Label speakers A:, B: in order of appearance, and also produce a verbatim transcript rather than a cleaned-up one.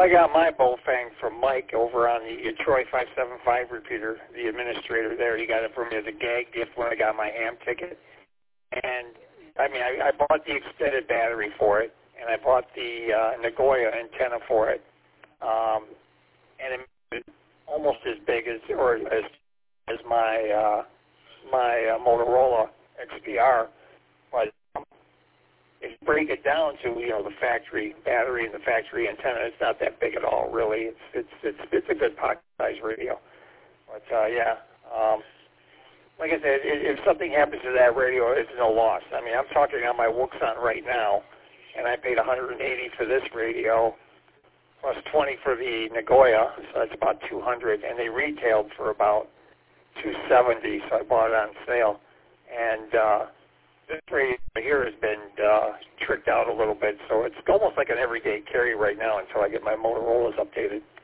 A: I got my Bofang from Mike over on the Troy five seven five repeater, the administrator there. He got it for me as a gag gift when I got my ham ticket. And, I mean, I, I bought the extended battery for it, and I bought the uh, Nagoya antenna for it. Um, and it's almost as big as, or as, as my, uh, my uh, Motorola X P R. But um, if you break it down to, you know, the factory battery and the factory antenna, it's not that big at all, really. It's it's it's, it's a good pocket-sized radio. But, uh, yeah, um, like I said, if something happens to that radio, it's no loss. I mean, I'm talking on my Wuxon right now, and I paid one hundred eighty dollars for this radio, plus twenty dollars for the Nagoya, so that's about two hundred dollars, and they retailed for about two hundred seventy dollars, so I bought it on sale. And uh, this radio here has been uh, tricked out a little bit, so it's almost like an everyday carry right now until I get my Motorola's updated.